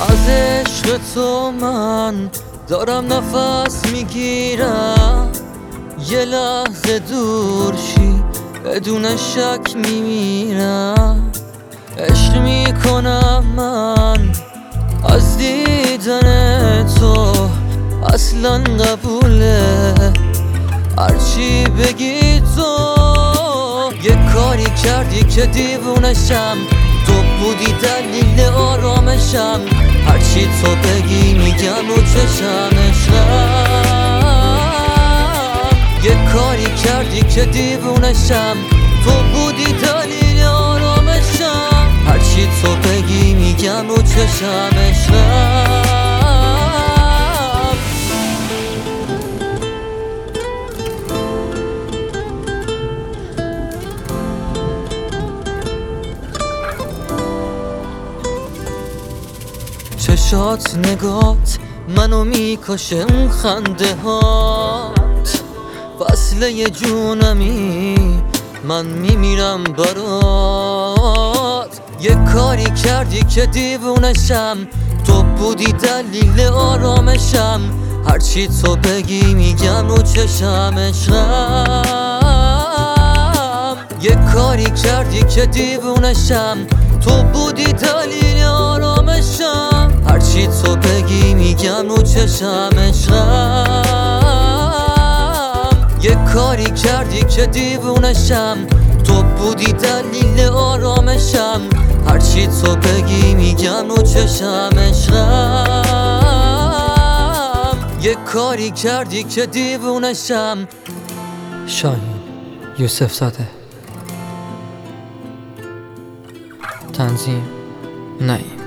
از عشق تو من دارم نفس میگیرم، یه لحظه دور شی بدون شک میمیرم. عشق میکنم من از دیدن تو، اصلا قبوله هرچی بگی تو. یه کاری کردی که دیوونشم، تو بودی دلیل آرامشم. هرچی تو بگی میگم و چشم عشقم. یه کاری کردی که دیوونشم، تو بودی دلیل آرامشم. هرچی تو بگی میگم و چشم عشقم. چشات نگات منو میکشه، اون خنده هات فصله جونمی، من میمیرم برات. یه کاری کردی که دیوونشم، تو بودی دلیل آرامشم. هرچی تو بگی میگم و چشم عشقم. یه کاری کردی که دیوونشم، تو بودی دلیل آرامشم. هرچی تو بگی میگم و چشم عشقم. یه کاری کردی که دیوونشم، تو بودی دلیل آرامشم. هرچی تو بگی میگم و چشم عشقم. یه کاری کردی که دیوونشم. شاهین یوسف زاده، تنظیم نعیم.